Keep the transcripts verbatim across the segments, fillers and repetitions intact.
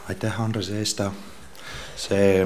aitäh, Andres Eesta. See,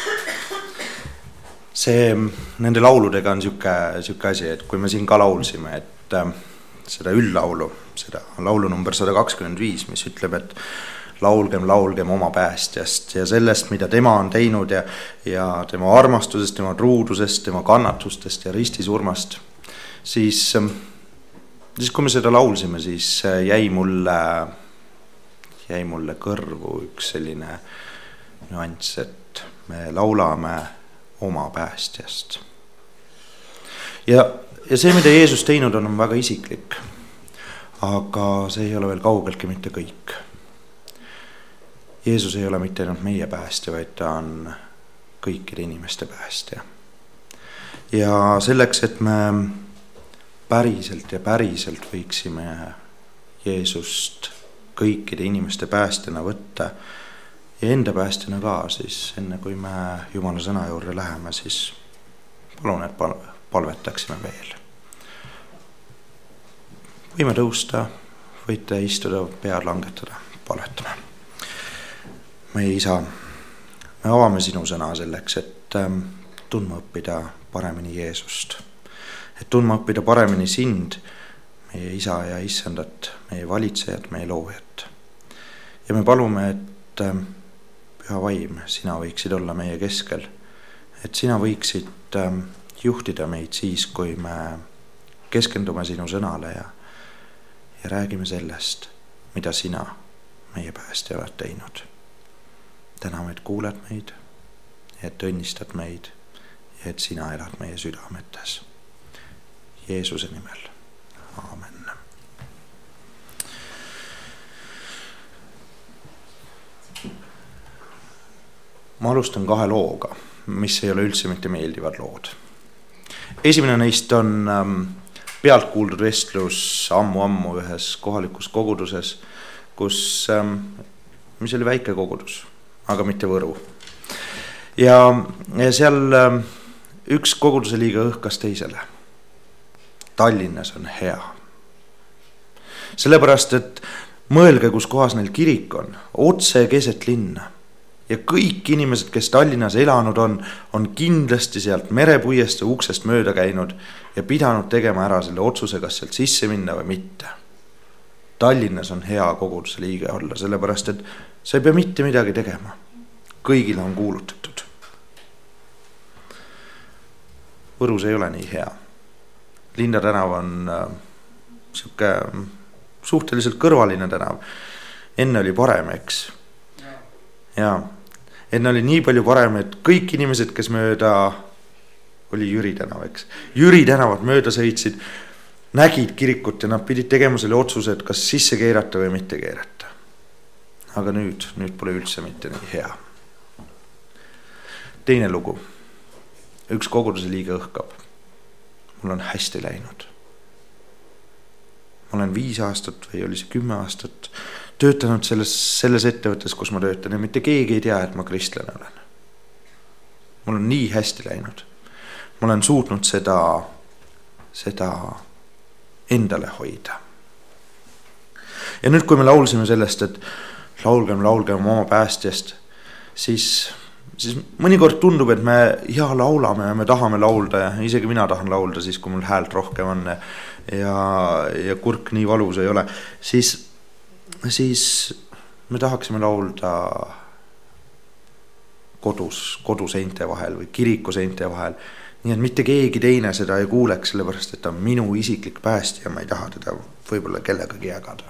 see nende lauludega on siuke, siuke asi, et kui me siin ka laulsime, et äh, seda üldlaulu, seda laulu number sada kakskümmend viis, mis ütleb, et laulgem, laulgem oma päästjast ja sellest, mida tema on teinud ja, ja tema armastusest, tema truudusest, tema kannatustest ja ristisurmast, siis, siis kui me seda laulsime, siis jäi mulle, jäi mulle kõrvu üks selline nüanss, et me laulame oma päästjast. Ja, ja see, mida Jeesus teinud on, on väga isiklik, aga see ei ole veel kaugeltki mitte kõik. Jeesus ei ole mitte ainult meie päästja, vaid ta on kõikide inimeste päästja. Ja selleks, et me päriselt ja päriselt võiksime Jeesust kõikide inimeste päästjana võtta ja enda päästjana ka, siis enne kui me Jumala sõna juurde läheme, siis palun, et palvetaksime veel. Võime tõusta, võite istuda, pead langetada, palvetame. Meie isa, me avame sinu sõna selleks, et tundma õppida paremini Jeesust. Et tundma õppida paremini sind, meie isa ja issandat, meie valitsejat, meie loojat. Ja me palume, et püha vaim, sina võiksid olla meie keskel. Et sina võiksid juhtida meid siis, kui me keskendume sinu sõnale ja, ja räägime sellest, mida sina meie päästja oled teinud. Täname, et kuuled meid, et õnnistad meid ja et sina elad meie südametes. Jeesuse nimel. Aamen. Ma alustan kahe looga, mis ei ole üldse mitte meeldivad lood. Esimene neist on pealt kuuldud vestlus ammu-ammu ühes kohalikus koguduses, kus, mis oli väike kogudus, aga mitte Võru. Ja, ja seal üks koguduse liiga õhkas teisele. Tallinnas on hea. Sellepärast, et mõelge, kus kohas neil kirik on, otse keset linna. Ja kõik inimesed, kes Tallinnas elanud on, on kindlasti sealt merepuieste uksest mööda käinud ja pidanud tegema ära selle otsuse, kas sealt sisse minna või mitte. Tallinnas on hea koguduse liige olla, sellepärast, et sa ei pea mitte midagi tegema. Kõigile on kuulutatud. Võrus ei ole nii hea. Linna tänav on äh, siuke suhteliselt kõrvaline tänav. Enne oli parem, eks. Ja enne oli nii palju parem, et kõik inimesed, kes mööda oli Jüri tänav, eks. Jüri tänavat mööda sõitsid, nägid kirikut ja nad pidid tegema selle otsuse, et kas sisse keerata või mitte keerata. Aga nüüd, nüüd pole üldse mitte nii hea. Teine lugu. Üks koguduse liige õhkab. Mul on hästi läinud. Ma olen viis aastat või oli see kümme aastat töötanud selles, selles ettevõttes, kus ma töötan ja mitte keegi ei tea, et ma kristlane olen. Mul on nii hästi läinud. Ma olen suutnud seda, seda endale hoida. Ja nüüd, kui me laulsime sellest, et laulgem, laulgem oma päästjast, siis, siis mõnikord tundub, et me ja laulame ja me tahame laulda ja isegi mina tahan laulda siis, kui mul häält rohkem on ja, ja kurk nii valus ei ole, siis, siis me tahaksime laulda kodus, koduseinte vahel või kiriku seinte vahel. Nii et mitte keegi teine seda ei kuuleks, sellepärast, et ta on minu isiklik päästja ja ma ei taha teda võib-olla kellegagi jagada.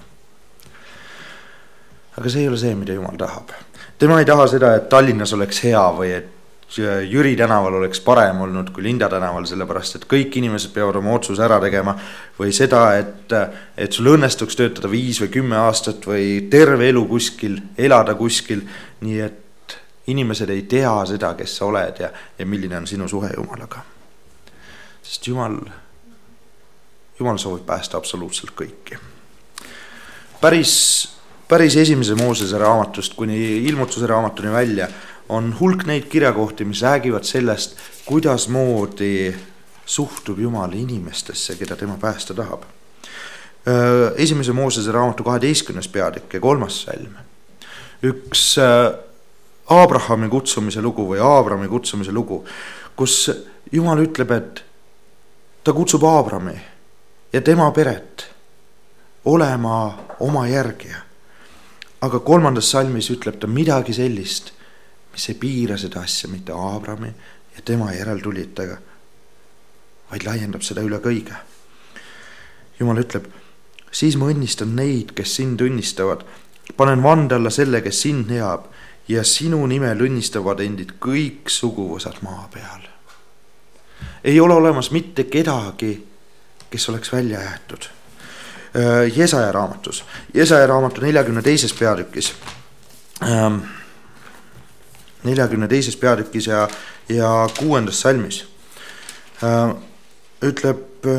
Aga see ei ole see, mida Jumal tahab. Tema ei taha seda, et Tallinnas oleks hea või et Jüri tänaval oleks parem olnud kui Linda tänaval, sellepärast, et kõik inimesed peavad oma otsuse ära tegema või seda, et, et sul õnnestuks töötada viis või kümme aastat või terve elu kuskil, elada kuskil, nii et inimesed ei tea seda, kes sa oled ja, ja milline on sinu suhe Jumalaga. Sest Jumal, Jumal soovib päästa absoluutselt kõiki. Päris, päris esimese Moosese raamatust kuni ilmutuse raamatuni välja on hulk neid kirjakohti, mis räägivad sellest, kuidas moodi suhtub Jumal inimestesse, keda tema päästa tahab. Esimese Moosese raamatu kaheteistkümnes peatükk ja kolmas salm üks Abrahami kutsumise lugu või Abrami kutsumise lugu, kus Jumal ütleb, et ta kutsub Abrami ja tema peret olema oma järgija. Aga kolmandas salmis ütleb ta midagi sellist, mis ei piira seda asja mitte Abrami ja tema järeltulijatega, vaid laiendab seda üle kõige. Jumal ütleb, siis ma õnnistan neid, kes sind õnnistavad. Panen vande alla selle, kes sind heab ja sinu nimel õnnistavad endid kõik suguvõsad maa peal. Ei ole olemas mitte kedagi, kes oleks välja jäetud. Jesaja raamatus, Jesaja raamatu neljakümne teises peatükis, neljakümne teises peatükis ja, ja kuuendas salmis ütleb,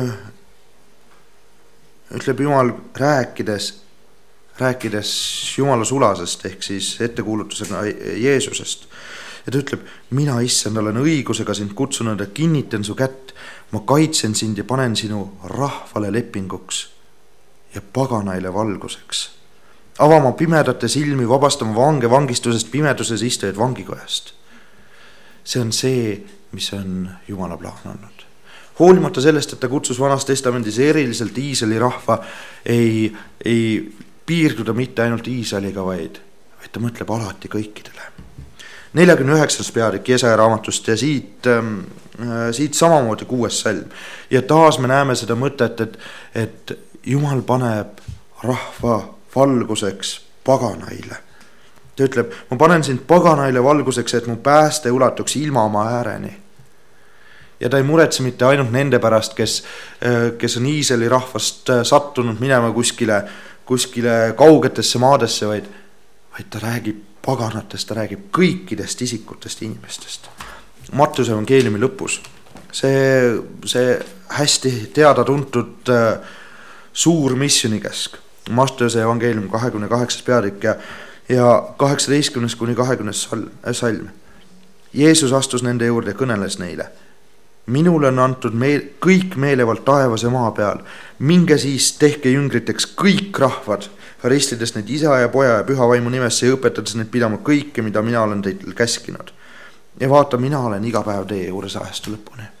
ütleb Jumal rääkides, rääkides Jumala sulasest ehk siis ettekuulutusega Jeesusest. Ja ta ütleb, mina issand olen õigusega sind kutsunud ja kinnitan su kätt, ma kaitsen sind ja panen sinu rahvale lepinguks ja paganaile valguseks. Avama pimedate silmi, vabastama vange vangistusest, pimeduses istujaid vangikojast. See on see, mis on Jumala plaan olnud. Hoolimata sellest, et ta kutsus Vanas Testamendis eriliselt Iisraeli rahva, ei, ei piirduda mitte ainult Iisraeliga, vaid, vaid ta mõtleb alati kõikidele. neljakümne üheksas peatükk Jesaja raamatust ja siit, äh, siit samamoodi kuues salm. Ja taas me näeme seda mõtet, et, et Jumal paneb rahva valguseks paganaile. Ta ütleb, ma panen sind paganaile valguseks, et mu pääste ulatuks ilma oma ääreni. Ja ta ei muretse mitte ainult nende pärast, kes, kes on Iisraeli rahvast sattunud minema kuskile, kuskile kaugetesse maadesse, vaid, vaid ta räägib paganatest, ta räägib kõikidest isikutest inimestest. Mattuse evangeeliumi lõpus. See, see hästi teada tuntud suur missionikäsk. Mattuse evangeelium kahekümne kaheksas peatükk ja, ja kaheksateistkümnes kuni kahekümnes salm. Jeesus astus nende juurde ja kõneles neile. Minule on antud meel, kõik meelevalt taevas ja maa peal. Minge siis tehke jüngriteks kõik rahvad, ristides neid isa ja poja ja püha vaimu nimesse ja õpetades neid pidama kõike, mida mina olen teid käskinud. Ja vaata, mina olen iga päev teie juures ajast lõpuni.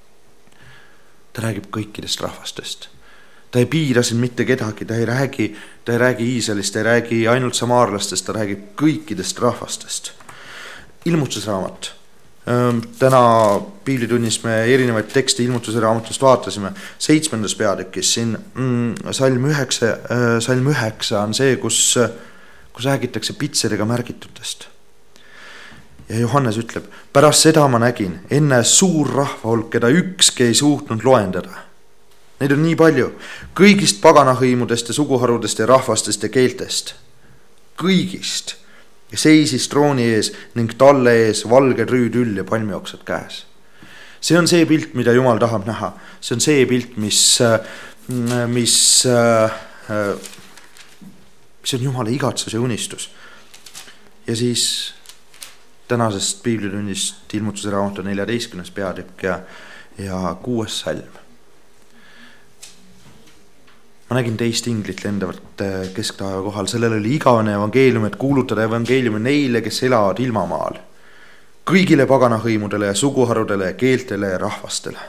Ta räägib kõikidest rahvastest. Ta ei piira siin mitte kedagi, ta ei räägi, ta ei räägi Iisraelist, ta ei räägi ainult samaarlastest, ta räägib kõikidest rahvastest. Ilmutusraamat. Täna piiblitunnis me erinevaid tekste ilmutuse raamatust vaatasime. Seitsmendas peatükis siin mm, salm üheksa, salm üheksa on see, kus, kus räägitakse pitseriga märgitutest. Ja Johannes ütleb, pärast seda ma nägin, enne suur rahva hulk, keda ükski ei suutnud loendada. Neid on nii palju, kõigist paganahõimudest ja suguharudest ja rahvastest ja keeltest. Kõigist. Ja seisis trooni ees ning talle ees valge rüüdüll ja palmioksad käes. See on see pilt, mida Jumal tahab näha. See on see pilt, mis, mis, mis on Jumala igatsus ja unistus. Ja siis tänasest piiblitunnist ilmutuse raamatu neljateistkümnes peatükk ja, ja kuues salm. Ma nägin teist inglit lendavat kesktaeva kohal. Sellel oli igavene evangeelium, et kuulutada evangeeliumi neile, kes elavad ilmamaal. Kõigile paganahõimudele ja suguharudele ja keeltele ja rahvastele.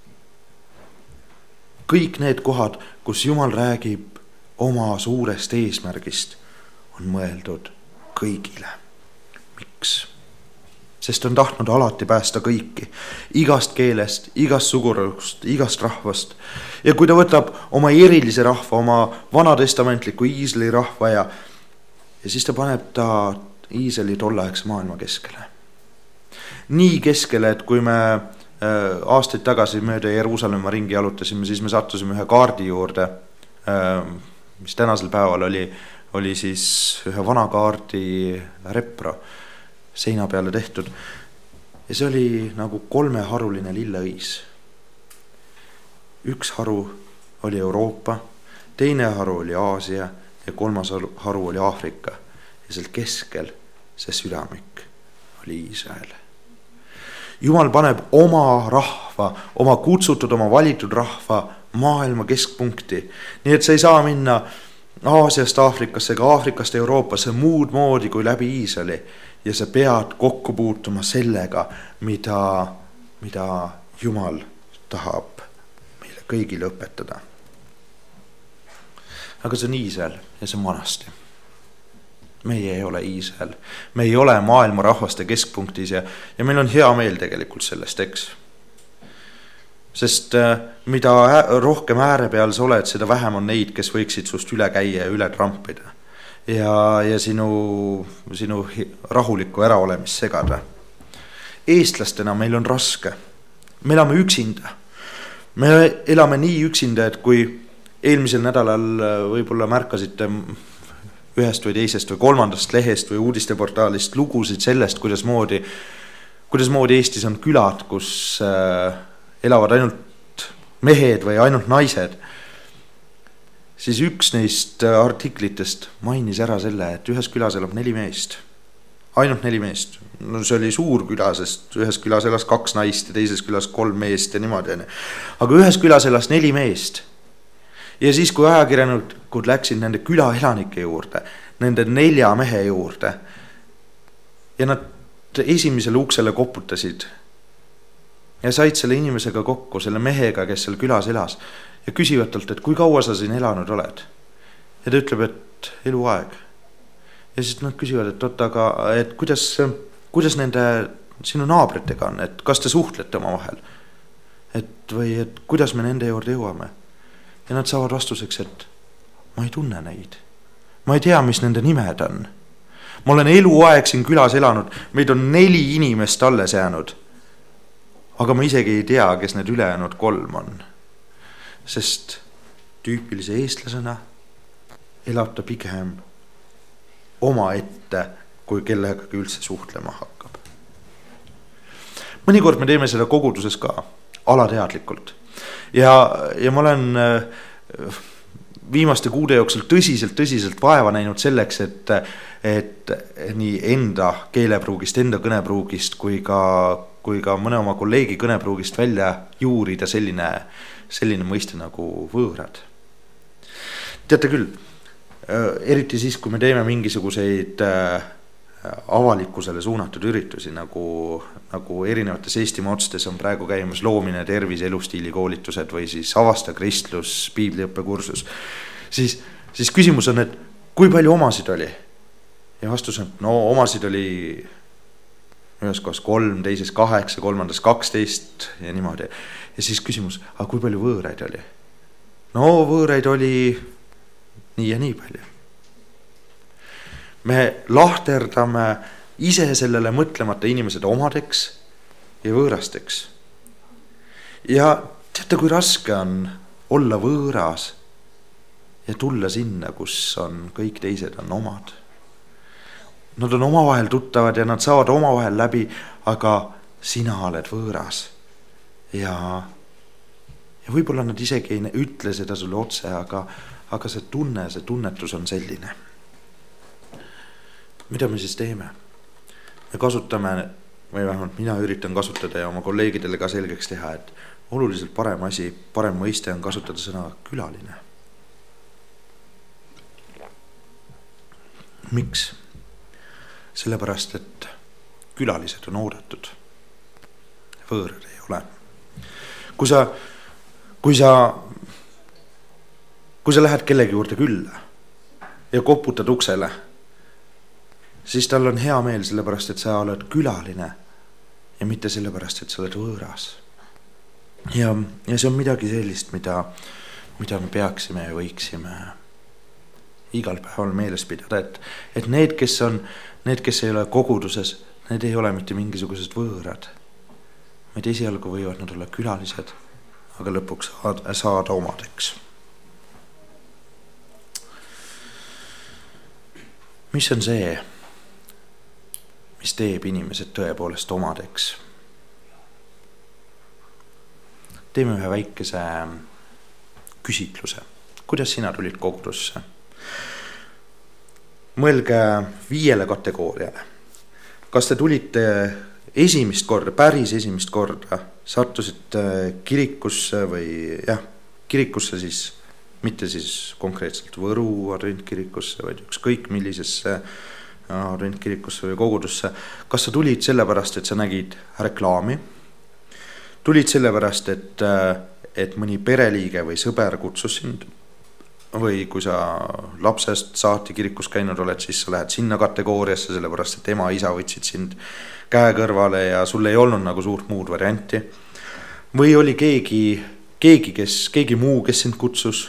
Kõik need kohad, kus Jumal räägib oma suurest eesmärgist, on mõeldud kõigile. Miks? Sest on tahtnud alati päästa kõiki, igast keelest, igast sugurust, igast rahvast. Ja kui ta võtab oma erilise rahva, oma vanatestamentliku Iisraeli rahva ja, ja siis ta paneb ta Iisraeli tolleaegse maailma keskele. Nii keskele, et kui me äh, aastaid tagasi mööda Jeruusalemma ringi jalutasime, siis me sattusime ühe kaardi juurde, äh, mis tänasel päeval oli, oli siis ühe vana kaardi repro seina peale tehtud. Ja see oli nagu kolmeharuline lilleõis. Üks haru oli Euroopa, teine haru oli Aasia ja kolmas haru oli Aafrika. Ja seal keskel see südamik oli Iisrael. Jumal paneb oma rahva, oma kutsutud, oma valitud rahva maailma keskpunkti. Nii et sa ei saa minna Aasiast Aafrikasse ega Aafrikast Euroopasse muud moodi kui läbi Iisraeli ja sa pead kokku puutuma sellega, mida, mida Jumal tahab meile kõigile õpetada. Aga see on Iisrael ja see on vanasti. Meie ei ole Iisrael. Me ei ole maailma rahvaste keskpunktis ja, ja meil on hea meel tegelikult sellest, eks. Sest mida rohkem ääre peal sa oled, seda vähem on neid, kes võiksid sust üle käia ja üle trampida. Ja, ja sinu, sinu rahulikku äraolemist segada. Eestlastena meil on raske. Me elame üksinda. Me elame nii üksinda, et kui eelmisel nädalal võib-olla märkasite ühest või teisest või kolmandast lehest või uudisteportaalist lugusid sellest, kuidas moodi, kuidas moodi Eestis on külad, kus elavad ainult mehed või ainult naised, siis üks neist artiklitest mainis ära selle, et ühes külas elab neli meest. Ainult neli meest. No see oli suur küla, sest ühes külas elas kaks naist ja teises külas kolm meest ja niimoodi. Aga ühes külas elas neli meest. Ja siis, kui ajakirjanikud läksid nende küla elanike juurde, nende nelja mehe juurde, ja nad esimesele uksele koputasid ja said selle inimesega kokku, selle mehega, kes seal külas elas, ja küsivad talt, et kui kaua sa siin elanud oled. Ja ta ütleb, et eluaeg. Ja siis nad küsivad, et, oot, aga, et kuidas, kuidas nende sinu naabritega on, et kas te suhtlete oma vahel, et, või et kuidas me nende juurde jõuame. Ja nad saavad vastuseks, et ma ei tunne neid. Ma ei tea, mis nende nimed on. Ma olen eluaeg siin külas elanud, meid on neli inimest alles jäänud. Aga ma isegi ei tea, kes need ülejäänud kolm on. Sest tüüpilise eestlasena elab ta pigem oma ette, kui kellegagi üldse suhtlema hakkab. Mõnikord me teeme seda koguduses ka, alateadlikult. Ja, ja ma olen viimaste kuude jooksul tõsiselt, tõsiselt vaeva näinud selleks, et, et nii enda keelepruugist, enda kõnepruugist, kui ka kui ka mõne oma kolleegi kõnepruugist välja juurida selline, selline mõiste nagu võõrad. Teate küll, eriti siis, kui me teeme mingisuguseid avalikkusele suunatud üritusi, nagu, nagu erinevates Eestimaa otstes on praegu käimas loomine, tervis, elustiili koolitused või siis avasta kristlus, piibliõppekursus, siis, siis küsimus on, et kui palju omasid oli? Ja vastus on, no omasid oli ühes kohas kolm, teises kaheksa, kolmandas kaksteist ja niimoodi. Ja siis küsimus, aga kui palju võõraid oli? No võõraid oli nii ja nii palju. Me lahterdame ise sellele mõtlemata inimesed omadeks ja võõrasteks. Ja teate, kui raske on olla võõras ja tulla sinna, kus on kõik teised on omad. Nad on omavahel tuttavad ja nad saavad omavahel läbi, aga sina oled võõras. Ja, ja võib-olla nad isegi ei ütle seda sulle otse, aga, aga see tunne, see tunnetus on selline. Mida me siis teeme? Me kasutame, või vähemalt mina üritan kasutada ja oma kolleegidele ka selgeks teha, et oluliselt parem asi, parem mõiste on kasutada sõna külaline. Miks? Sellepärast, et külalised on oodatud. Võõrad ei ole. Kui sa, kui sa, kui sa lähed kellegi juurde külla ja koputad uksele, siis tal on hea meel sellepärast, et sa oled külaline ja mitte sellepärast, et sa oled võõras. Ja, ja see on midagi sellist, mida, mida me peaksime ja võiksime igal päeval meeles pidada, et, et need, kes on Need, kes ei ole koguduses, need ei ole mitte mingisugused võõrad. Meid esialgu võivad nad olla külalised, aga lõpuks saada, saada omadeks. Mis on see, mis teeb inimesed tõepoolest omadeks? Teeme ühe väikese küsitluse. Kuidas sina tulid kogudusse? Mõelge viiele kategooriale. Kas te tulite esimest korda, päris esimest korda, sattusite kirikusse või jah, kirikusse siis mitte siis konkreetselt Võru adventkirikusse, vaid ükskõik millisesse adventkirikusse või kogudusse. Kas sa tulid sellepärast, et sa nägid reklaami? Tulid sellepärast, et, et mõni pereliige või sõber kutsus sind? Või kui sa lapsest saati kirikus käinud oled, siis sa lähed sinna kategooriasse, sellepärast, et ema, isa võtsid sind käe kõrvale ja sul ei olnud nagu suurt muud varianti. Või oli keegi, keegi, kes, keegi muu, kes sind kutsus?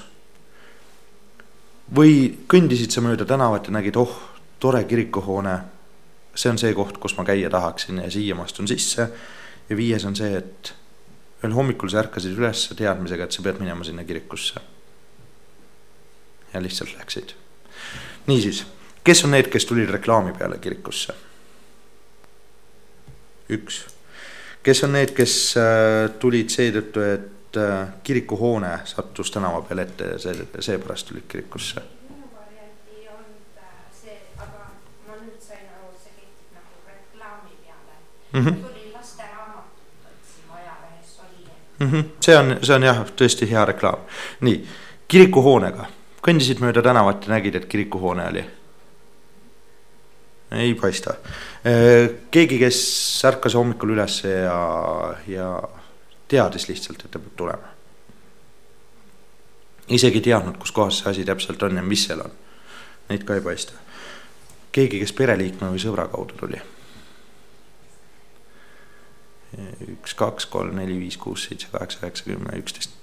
Või kõndisid sa mööda tänavat ja nägid, oh, tore kirikuhoone, see on see koht, kus ma käia tahaksin ja siia ma astun sisse. Ja viies on see, et veel hommikul sa ärkasid üles teadmisega, et sa pead minema sinna kirikusse. Ja lihtsalt läksid. Niisiis, kes on need, kes tulid reklaami peale kirikusse? Üks. Kes on need, kes tulid seetõttu, et kirikuhoone sattus tänava peale ette ja see, seepärast tulid kirikusse? Minu varianti ei olnud see, aga ma nüüd sain aru, see kehtib nagu reklaami peale. Mm-hmm. Tuli laste raamatut, otsima ajalehes oli. Mm-hmm. See on, see on jah, tõesti hea reklaam. Nii, kirikuhoonega. Kõndisid mööda tänavat ja nägid, et kirikuhoone oli? Ei paista. Keegi, kes ärkas hommikul üles ja, ja teadis lihtsalt, et ta peab tulema. Isegi teadnud, kus kohas see asi täpselt on ja mis seal on. Neid ka ei paista. Keegi, kes pereliikme või sõbra kaudu tuli. Üks, kaks, kolm, neli, viis, kuus, seitse, kaheksa, üheksa, kümme, üksteist.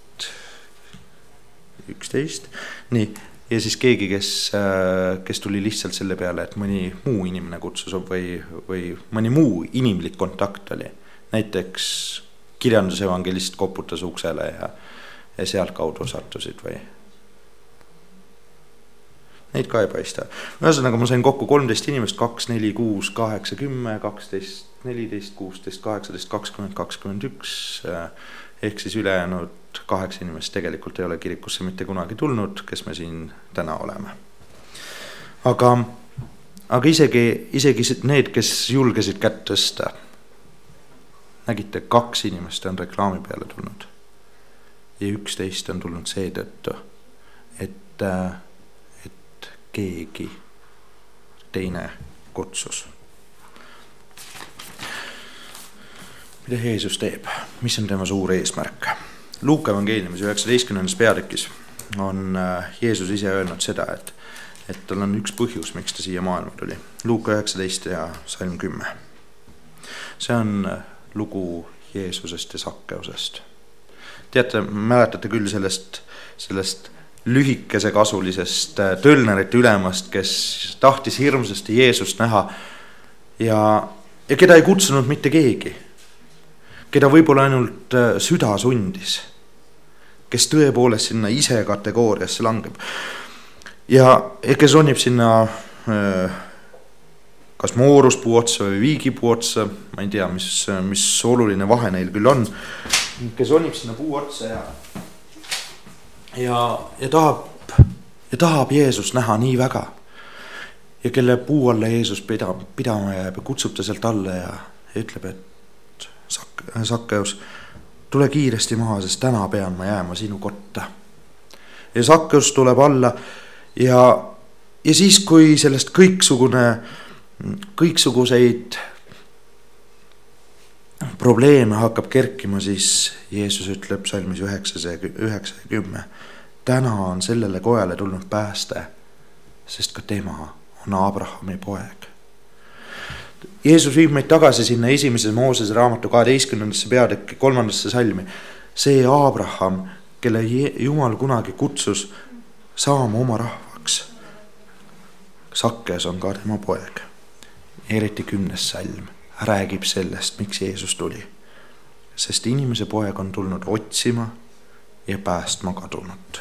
üksteist. Nii, ja siis keegi, kes, kes tuli lihtsalt selle peale, et mõni muu inimene kutsus või, või mõni muu inimlik kontakt oli. Näiteks kirjandusevangelist koputas uksele ja, ja sealt kaudu sattusid või. Neid ka ei paista. Ühesõnaga ma sain kokku kolmteist inimest, kaks, neli, kuus, kaheksa, kümme, kaksteist, neliteist, kuusteist, kaheksateist, kakskümmend, kakskümmend üks, ehk siis ülejäänud kaheksa inimest tegelikult ei ole kirikusse mitte kunagi tulnud, kes me siin täna oleme. Aga, aga isegi, isegi need, kes julgesid kätt tõsta, nägite, kaks inimest on reklaami peale tulnud. Ja üksteist on tulnud seetõttu, et, et keegi teine kutsus. Mida Jeesus teeb? Mis on tema suur eesmärk? Luuka evangeeliumis üheksateistkümnendas peatükis on Jeesus ise öelnud seda, et, et tal on üks põhjus, miks ta siia maailma tuli. Luuka üheksateist ja salm kümme. See on lugu Jeesusest ja Sakkeusest. Teate, mäletate küll sellest, sellest lühikese kasulisest tölnerite ülemast, kes tahtis hirmsasti Jeesust näha ja, ja keda ei kutsunud mitte keegi. Keda võib-olla ainult süda sundis, kes tõepoolest sinna ise kategooriasse langeb. Ja kes ronib sinna kas mooruspuu otsa või viigipuu otsa, ma ei tea, mis, mis oluline vahe neil küll on, kes ronib sinna puu otsa ja, ja, ja, tahab, ja tahab Jeesus näha nii väga. Ja kelle puu alla Jeesus pidama, pidama jääb ja kutsub ta sealt alla ja, ja ütleb, et Sakkeus, tule kiiresti maha, sest täna pean ma jääma sinu kotta. Ja Sakkeus tuleb alla ja, ja siis, kui sellest kõiksugune, kõiksuguseid probleeme hakkab kerkima, siis Jeesus ütleb salmis üheksa ja kümme. Täna on sellele kojale tulnud pääste, sest ka tema on Abrahami poeg. Jeesus viib meid tagasi sinna esimese Moosese raamatu kaheteistkümnendasse peatükki kolmandasse salmi. See Abraham, kelle Jumal kunagi kutsus saama oma rahvaks. Sakkeus on ka tema poeg. Eriti kümnes salm räägib sellest, miks Jeesus tuli. Sest inimese poeg on tulnud otsima ja päästma kadunut.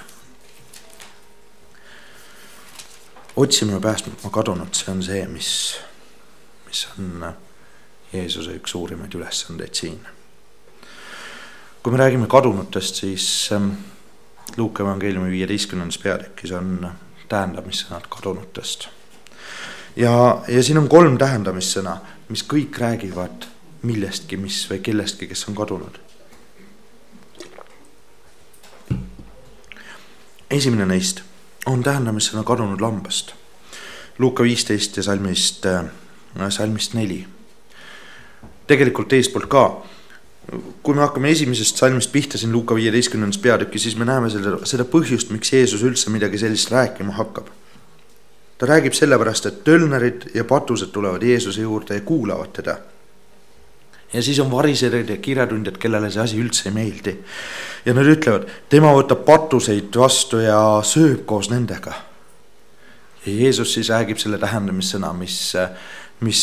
Otsima ja päästma kadunut, see on see, mis... mis on Jeesuse üks suurimaid ülesandeid siin. Kui me räägime kadunutest, siis Luuka evangeeliumi viieteistkümnendas peatükis on tähendamissõnad kadunutest. Ja, ja siin on kolm tähendamissõna, mis kõik räägivad millestki, mis või kellestki, kes on kadunud. esimene neist on tähendamissõna kadunud lambast. Luuka viisteist ja salmist, salmist neli. Tegelikult eespoolt ka. Kui me hakkame esimesest salmist pihta siin Luuka viieteistkümnendas peatükki, siis me näeme seda, seda põhjust, miks Jeesus üldse midagi sellist rääkima hakkab. Ta räägib sellepärast, et tölnerid ja patused tulevad Jeesuse juurde ja kuulavad teda. Ja siis on variserid ja kirjatundjad, kellele see asi üldse ei meeldi. Ja nad ütlevad, tema võtab patuseid vastu ja sööb koos nendega. Ja Jeesus siis räägib selle tähendamissõna, mis, mis,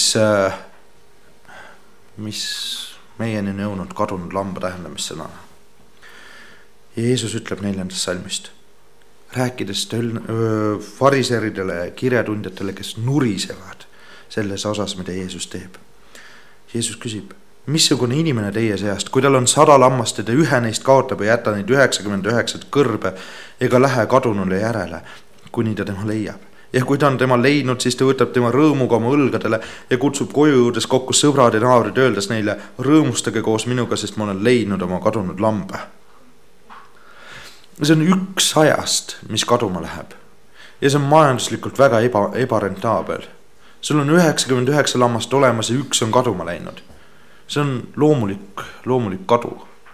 mis meieni on jõudnud kadunud lamba tähendamissõna. Jeesus ütleb neljandast salmist, rääkides töl, öö, variseridele ja kirjatundjatele, kes nurisevad selles osas, mida Jeesus teeb. Jeesus küsib, missugune inimene teie seast, kui tal on sada lammast ja ta ühe neist kaotab ja jätta neid üheksakümmend üheksat kõrbe ega lähe kadunule järele, kuni ta tema leiab. Ja kui ta on tema leidnud, siis ta võtab tema rõõmuga oma õlgadele ja kutsub koju juurdes kokku sõbrad ja naabrid, öeldes neile, rõõmustage koos minuga, sest ma olen leidnud oma kadunud lamba. See on üks sajast, mis kaduma läheb. Ja see on majanduslikult väga eba, ebarentaabel. Sul on üheksakümmend üheksa lammast olemas ja üks on kaduma läinud. See on loomulik, loomulik kadu.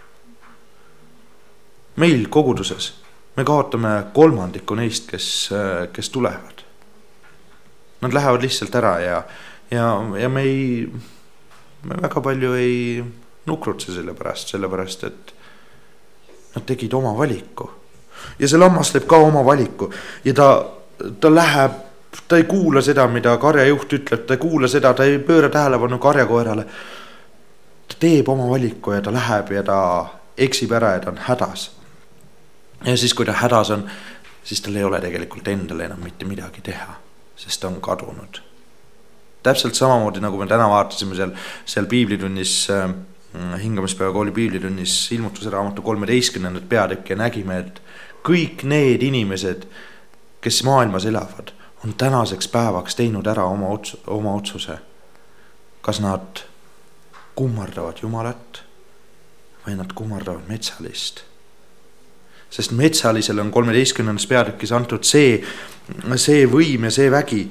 Meil koguduses me kaotame kolmandiku neist, kes, kes tulevad. Nad lähevad lihtsalt ära ja, ja, ja me, ei, me väga palju ei nukrutse selle pärast, selle pärast, et nad tegid oma valiku. Ja see lammas teeb ka oma valiku ja ta, ta läheb, ta ei kuula seda, mida karjajuht ütleb, ta ei kuula seda, ta ei pööra tähelepanu karjakoerale. Ta teeb oma valiku ja ta läheb ja ta eksib ära ja ta on hädas. Ja siis, kui ta hädas on, siis tal ei ole tegelikult endale enam mitte midagi teha, sest ta on kadunud. Täpselt samamoodi, nagu me täna vaatasime seal, seal piiblitunnis, äh, hingamispäeva kooli piiblitunnis ilmutuse raamatu kolmeteistkümnendat peatükki ja nägime, et kõik need inimesed, kes maailmas elavad, on tänaseks päevaks teinud ära oma, ots- oma otsuse. Kas nad kummardavad Jumalat või nad kummardavad metsalist. Sest metsalisele on kolmeteistkümnendas peatükis antud see, see võim ja see vägi,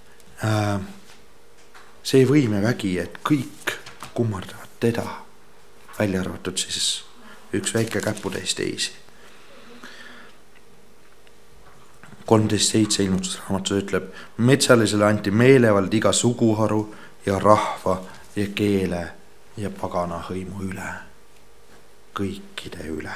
see võim ja vägi, et kõik kummardavad teda, välja arvatud siis üks väike käputäis teisi. kolmteist seitse ilmutusraamatus ütleb, metsalisele anti meelevald iga suguharu ja rahva ja keele ja pagana hõimu üle, kõikide üle.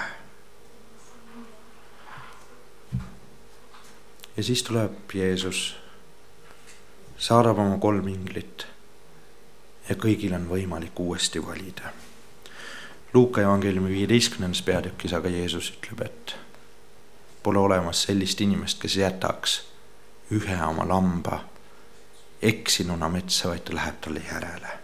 Ja siis tuleb Jeesus, saadab oma kolm inglit ja kõigil on võimalik uuesti valida. Luuka evangeeliumi viieteistkümnendas peatükis aga Jeesus ütleb, et pole olemas sellist inimest, kes jätaks ühe oma lamba eksinuna metsa, vaid ta läheb talle järele.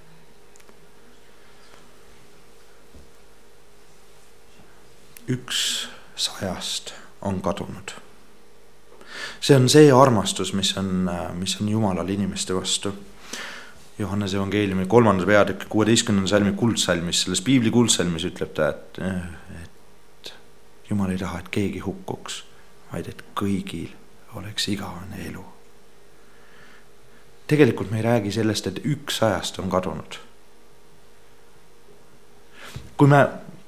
Üks sajast on kadunud. See on see armastus, mis on, mis on Jumalal inimeste vastu. Johannese evangeeliumi kolmanda peatükki kuueteistkümnenda salmi kuldsalmis, selles piibli kuldsalmis ütleb ta, et, et Jumal ei taha, et keegi hukkuks, vaid et kõigil oleks igavene elu. Tegelikult me ei räägi sellest, et üks sajast on kadunud. Kui me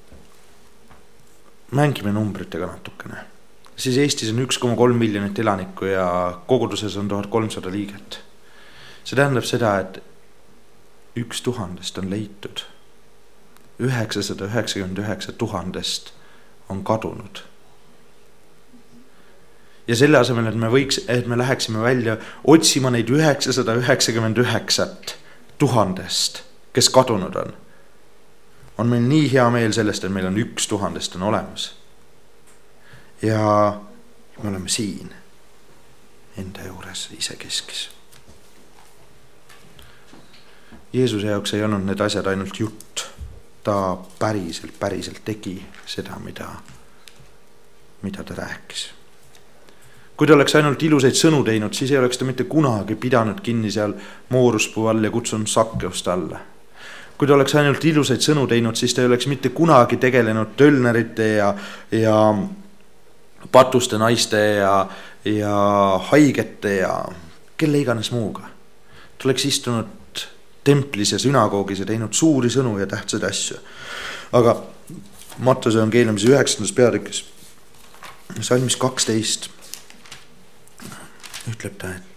mängime numbritega natukene, siis Eestis on üks koma kolm miljonit elanikku ja koguduses on tuhat kolmsada liiget. See tähendab seda, et üks tuhandest on leitud. üheksasada üheksakümmend üheksa tuhandest on kadunud. Ja selle asemel, et me võiks, et me läheksime välja otsima neid üheksasada üheksakümmend üheksat tuhandest, kes kadunud on, on meil nii hea meel sellest, et meil on üks tuhandest on olemas. Ja me oleme siin enda juures ise keskis. Jeesuse jaoks ei olnud need asjad ainult jutt. Ta päriselt, päriselt tegi seda, mida, mida ta rääkis. Kui ta oleks ainult ilusaid sõnu teinud, siis ei oleks ta mitte kunagi pidanud kinni seal mooruspuu all ja kutsunud Sakkeust alla. Kui ta oleks ainult ilusaid sõnu teinud, siis ta ei oleks mitte kunagi tegelenud tölnerite ja, ja patuste naiste ja, ja haigete ja kelle iganes muuga. Ta oleks istunud templis ja sünagoogis ja teinud suuri sõnu ja tähtsaid asju. Aga Mattuse evangeeliumis üheksandas peatükis salmis kaksteist ütleb ta, et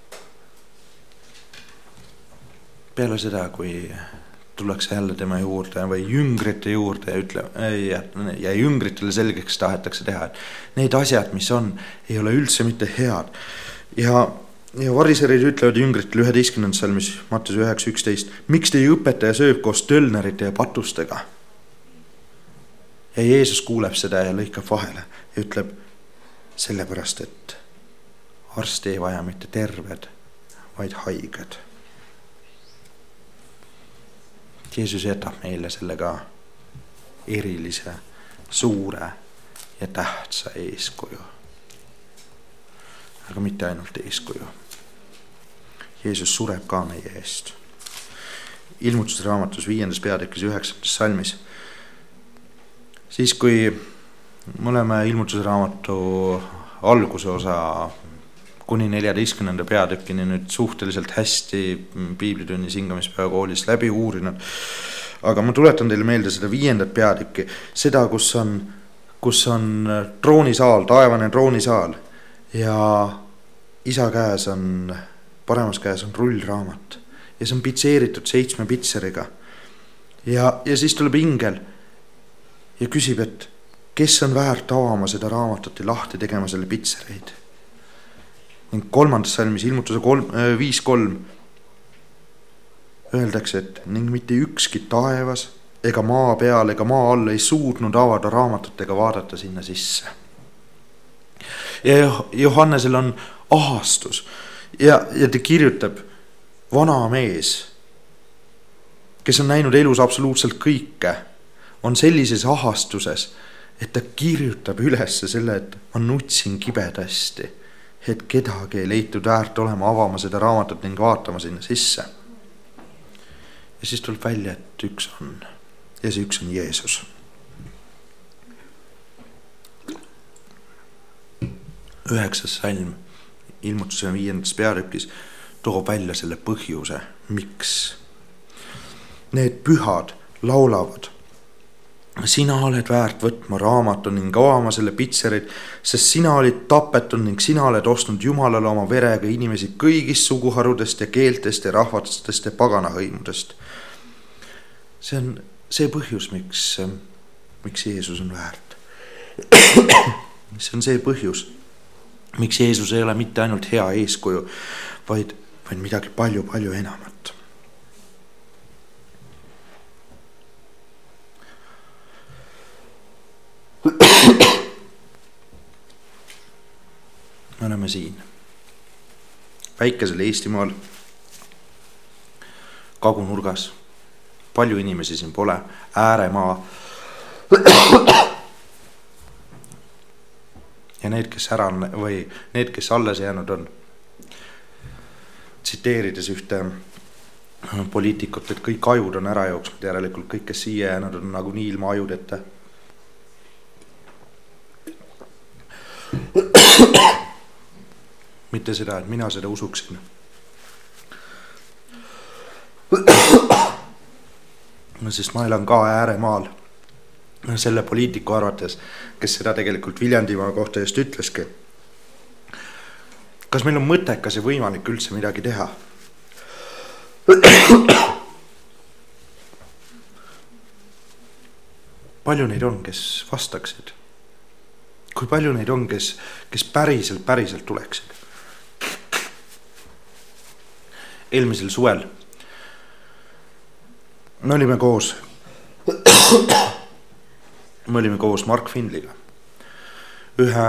peale seda, kui tullakse jälle tema juurde või jüngrite juurde ja ütleb, ja, ja jüngritele selgeks tahetakse teha, et need asjad, mis on, ei ole üldse mitte head. Ja, ja variserid ütlevad jüngritele üheteistkümnendas salmis Mattuse üheksa üksteist, miks teie õpetaja sööb koos tölnerite ja patustega? Ja Jeesus kuuleb seda ja lõikab vahele ja ütleb, sellepärast, et arst ei vaja mitte terved, vaid haiged. Jeesus jätab meile sellega erilise, suure ja tähtsa eeskuju. Aga mitte ainult eeskuju. Jeesus sureb ka meie eest. Ilmutusraamatus viiendas peatükis üheksandas salmis. Siis kui me oleme ilmutusraamatu alguse osa kuni neljateistkümnenda peatükini nüüd suhteliselt hästi piiblitunnis hingamispäeva koolis läbi uurinud. Aga ma tuletan teile meelde seda viiendat peatükki, seda, kus on, kus on troonisaal, taevane troonisaal ja isa käes on, paremas käes on rullraamat ja see on pitseeritud seitsme pitseriga. Ja, ja siis tuleb ingel ja küsib, et kes on väärt avama seda raamatut ja lahti tegema selle pitsereid. Ning kolmandas salmis ilmutuse kolm, viis kolm öeldakse, et ning mitte ükski taevas ega maa peal ega maa all ei suudnud avada raamatut ega vaadata sinna sisse. Ja Johannesel on ahastus ja, ja ta kirjutab vana mees, kes on näinud elus absoluutselt kõike, on sellises ahastuses, et ta kirjutab üles selle, et ma nutsin kibedasti, et kedagi ei leitud väärt olema avama seda raamatut ning vaatama sinna sisse. Ja siis tuleb välja, et üks on, ja see üks on Jeesus. Üheksas salm ilmutuse viiendas peatükis toob välja selle põhjuse, miks. Need pühad laulavad, sina oled väärt võtma raamatu ning avama selle pitserid, sest sina olid tapetud ning sina oled ostnud Jumalale oma verega inimesi kõigist suguharudest ja keeltest ja rahvastest ja paganahõimudest. See on see põhjus, miks, miks Jeesus on väärt. See on see põhjus, miks Jeesus ei ole mitte ainult hea eeskuju, vaid, vaid midagi palju-palju enamat. Me oleme siin väikesel Eestimaal kagunurgas, palju inimesi siin pole, ääremaa ja need, kes ära on või need, kes alles jäänud on, tsiteerides ühte poliitikut, et kõik ajud on ära jooksnud, järelikult kõik, kes siia jäänud on nagu nii ilma ajudeta. Mitte seda, et mina seda usuksin. Sest ma elan ka ääremaal selle poliitiku arvates, kes seda tegelikult Viljandimaa kohta just ütleski. Kas meil on mõttekas ja võimalik üldse midagi teha? Palju neid on, kes vastaksid? Kui palju neid on, kes, kes päriselt, päriselt tuleksid? Eelmisel suvel me olime koos me olime koos Mark Findliga. Ühe,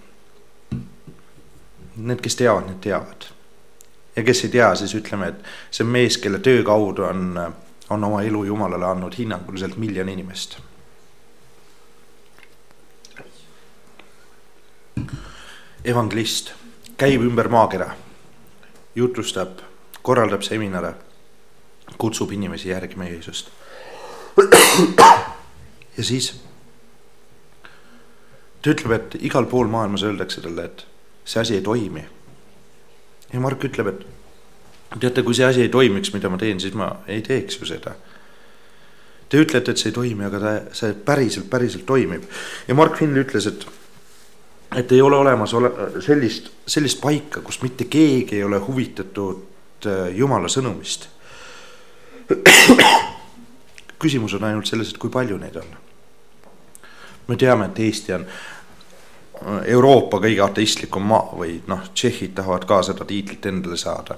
need, kes teavad, need teavad. Ja kes ei tea, siis ütleme, et see mees, kelle töö kaudu on, on oma elu Jumalale andnud hinnanguliselt miljon inimest. Evangelist käib ümber maakera, jutustab, korraldab seminare, kutsub inimesi järgima Jeesust. Ja siis ta ütleb, et igal pool maailmas öeldakse talle, et see asi ei toimi. Ja Mark ütleb, et teate, kui see asi ei toimiks, mida ma teen, siis ma ei teeks ju seda. Te ütlete, et see ei toimi, aga ta, see päriselt, päriselt toimib. Ja Mark Finley ütles, et, et ei ole olemas ole, sellist, sellist paika, kus mitte keegi ei ole huvitatud Jumala sõnumist. Küsimus on ainult selles, et kui palju neid on. Me teame, et Eesti on Euroopa kõige ateistlikum maa või noh, tšehhid tahavad ka seda tiitlit endale saada.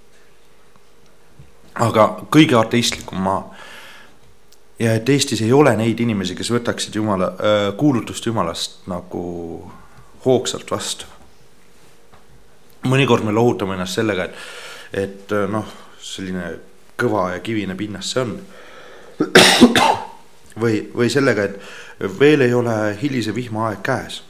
Aga kõige ateistlikum maa. Ja et Eestis ei ole neid inimesi, kes võtaksid Jumala, kuulutust Jumalast nagu hoogsalt vastu. Mõnikord me lohutame ennast sellega, et, et noh, selline kõva ja kivine pinnas see on. Või, või sellega, et veel ei ole hilise vihma aeg käes.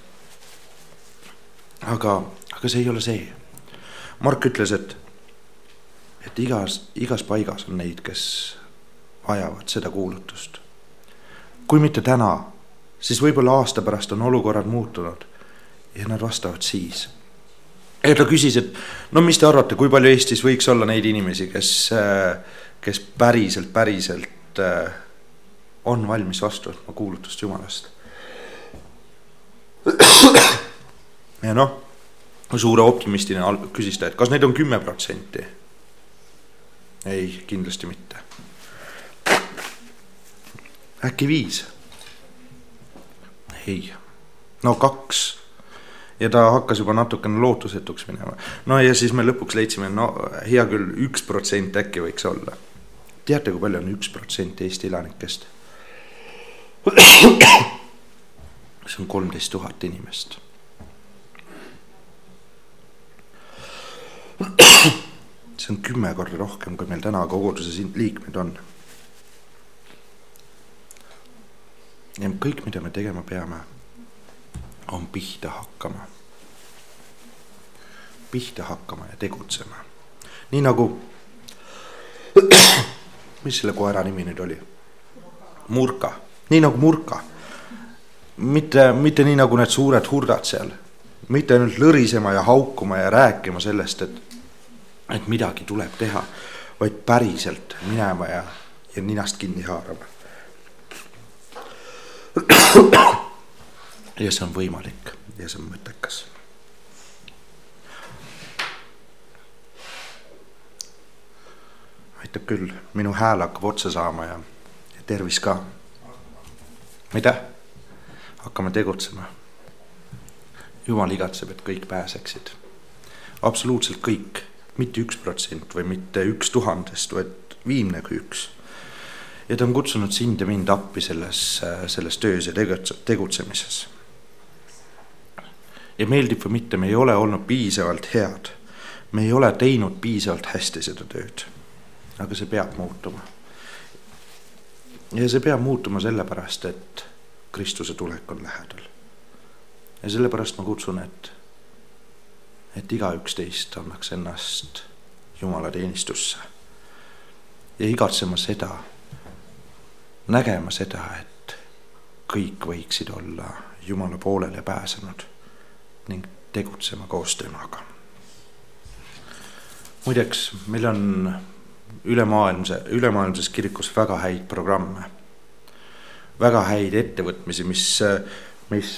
Aga, aga see ei ole see. Mark ütles, et, et igas, igas paigas on neid, kes vajavad seda kuulutust. Kui mitte täna, siis võib-olla aasta pärast on olukorrad muutunud ja nad vastavad siis. Ja ta küsis, et no mis te arvate, kui palju Eestis võiks olla neid inimesi, kes, kes päriselt, päriselt on valmis vastu võtma kuulutust Jumalast. Ja noh, suure optimistina küsis ta, et kas neid on kümme protsenti? Ei, kindlasti mitte. Äkki viis? Ei. No kaks. Ja ta hakkas juba natukene lootusetuks minema. No ja siis me lõpuks leidsime, no hea küll, üks protsent äkki võiks olla. Teate, kui palju on üks protsent Eesti elanikest? See on kolmteist tuhat inimest. See on kümme korda rohkem, kui meil täna koguduse liikmed on. Ja kõik, mida me tegema peame, on pihta hakkama. Pihta hakkama ja tegutsema. Nii nagu, mis selle koera nimi nüüd oli? Murka. Nii nagu Murka. Mitte, mitte nii nagu need suured hurdad seal. Mitte ainult lõrisema ja haukuma ja rääkima sellest, et, et midagi tuleb teha, vaid päriselt minema ja, ja ninast kinni haarama. Ja see on võimalik ja see on mõttekas. Aitab küll, minu hääl hakkab otsa saama ja, ja tervis ka. Mida? Hakkame tegutsema. Jumal igatseb, et kõik pääseksid. Absoluutselt kõik. Mitte üks protsent või mitte üks tuhandest, vaid viimne kui üks. Ja ta on kutsunud sind ja mind appi selles, selles töös ja tegutsemises. Ja meeldib või mitte, me ei ole olnud piisavalt head. Me ei ole teinud piisavalt hästi seda tööd. Aga see peab muutuma. Ja see peab muutuma sellepärast, et Kristuse tulek on lähedal. Ja sellepärast ma kutsun, et, et iga üks teist annaks ennast Jumala teenistusse. Ja igatsema seda, nägema seda, et kõik võiksid olla Jumala poolele pääsenud ning tegutsema koos temaga. Muideks, meil on ülemaailmse, ülemaailmses kirikus väga häid programme, väga häid ettevõtmisi, mis, mis,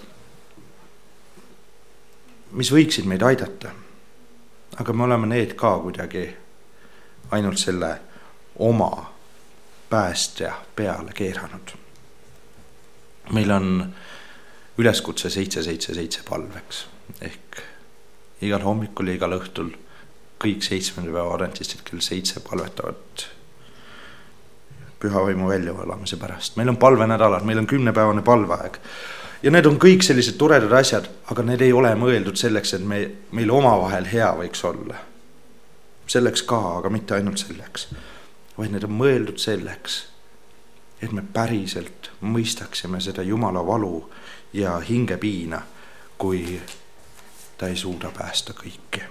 mis võiksid meid aidata. Aga me oleme need ka kuidagi ainult selle oma päästja peale keeranud. Meil on üleskutse seitse seitse seitse palveks ehk igal hommikul ja igal õhtul kõik seitsmenda päeva adventistid kell seitse palvetavad pühavaimu väljavalamise pärast. Meil on palvenädalad, meil on kümnepäevane palveaeg ja need on kõik sellised toredad asjad, aga need ei ole mõeldud selleks, et me, meil omavahel hea võiks olla. Selleks ka, aga mitte ainult selleks, vaid need on mõeldud selleks, et me päriselt mõistaksime seda Jumala valu ja hingepiina, kui ta ei suuda päästa kõike.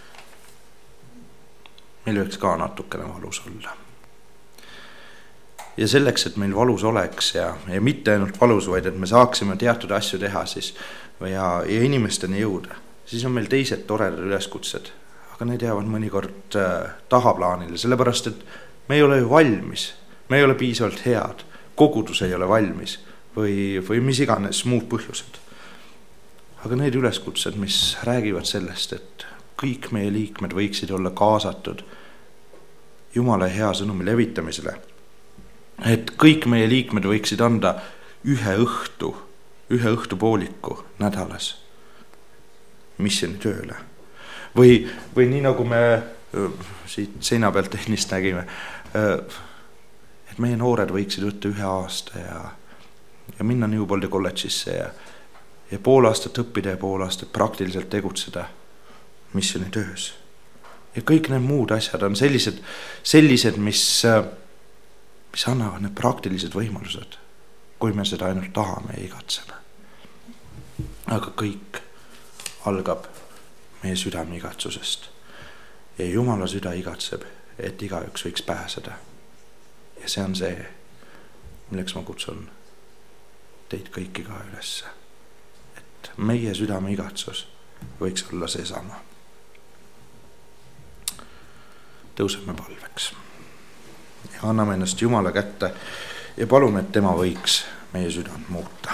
Meil võiks ka natukene valus olla. ja selleks, et meil valus oleks ja, ja mitte ainult valus, vaid et me saaksime teatud asju teha siis ja, ja inimesteni jõuda, siis on meil teised toredad üleskutsed, aga need jäävad mõnikord äh, tahaplaanile, sellepärast et me ei ole ju valmis, me ei ole piisavalt head, kogudus ei ole valmis või, või mis iganes muud põhjused. Aga need üleskutsed, mis räägivad sellest, et kõik meie liikmed võiksid olla kaasatud Jumala hea sõnumi levitamisele, et kõik meie liikmed võiksid anda ühe õhtu, ühe õhtupooliku nädalas missioonitööle. Või, või nii nagu me siit seina pealt tehnist nägime, et meie noored võiksid võtta ühe aasta ja, ja minna Newboldi kolledžisse ja, ja pool aastat õppida ja pool aastat praktiliselt tegutseda missioonitöös. Ja kõik need muud asjad on sellised, sellised mis, mis annavad need praktilised võimalused, kui me seda ainult tahame ja igatseme. Aga kõik algab meie südame igatsusest. Ja Jumala süda igatseb, et igaüks võiks pääseda. Ja see on see, milleks ma kutsun teid kõiki ka ülesse. Et meie südame igatsus võiks olla see sama. Tõuseme palveks ja anname ennast Jumala kätte ja palume, et tema võiks meie südant muuta.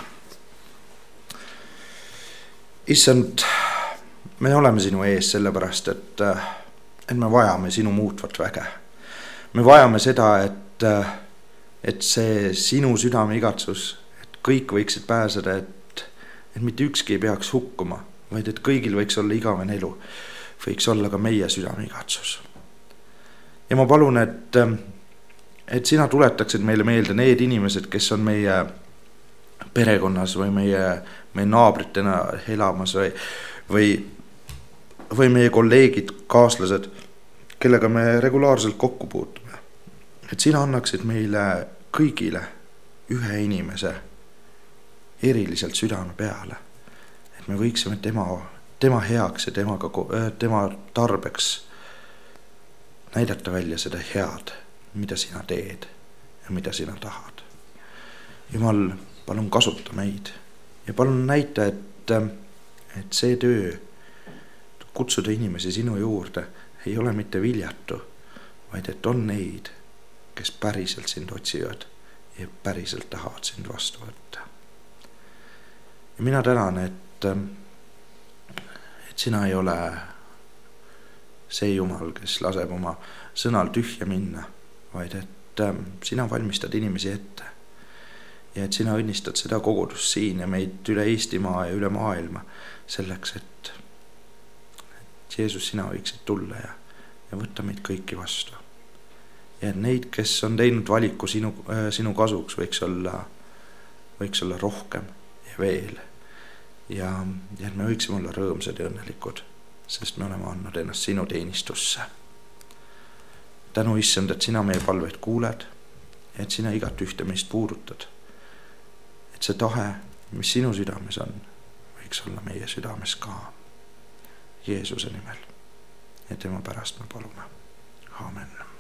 Issand, me oleme sinu ees sellepärast, et, et me vajame sinu muutvat väge. Me vajame seda, et, et see sinu südame igatsus, et kõik võiksid pääseda, et, et mitte ükski ei peaks hukkuma, vaid et kõigil võiks olla igavene elu, võiks olla ka meie südame igatsus. Ja ma palun, et, et sina tuletaksid meile meelde need inimesed, kes on meie perekonnas või meie, meie naabritena elamas või, või, või meie kolleegid, kaaslased, kellega me regulaarselt kokku puutume. Et sina annaksid meile kõigile ühe inimese eriliselt südame peale. Et me võiksime tema, tema heaks ja temaga, tema tarbeks näidata välja seda head, mida sina teed ja mida sina tahad. Jumal, palun kasuta meid ja palun näita, et, et see töö kutsuda inimesi sinu juurde ei ole mitte viljatu, vaid et on neid, kes päriselt sind otsivad ja päriselt tahavad sind vastu võtta. Ja mina tänan, et, et sina ei ole see Jumal, kes laseb oma sõnal tühja minna, vaid et ähm, sina valmistad inimesi ette ja et sina õnnistad seda kogudust siin ja meid üle Eestimaa ja üle maailma selleks, et, et Jeesus, sina võiksid tulla ja, ja võtta meid kõiki vastu. Ja et neid, kes on teinud valiku sinu, äh, sinu kasuks, võiks olla, võiks olla rohkem ja veel. Ja, ja et me võiksime olla rõõmsad ja õnnelikud, sest me oleme andnud ennast sinu teenistusse. Tänu issand, et sina meie palveid kuuled, et sina igat ühte meist puudutad. Et see tahe, mis sinu südames on, võiks olla meie südames ka. Jeesuse nimel ja tema pärast me palume. Aamen.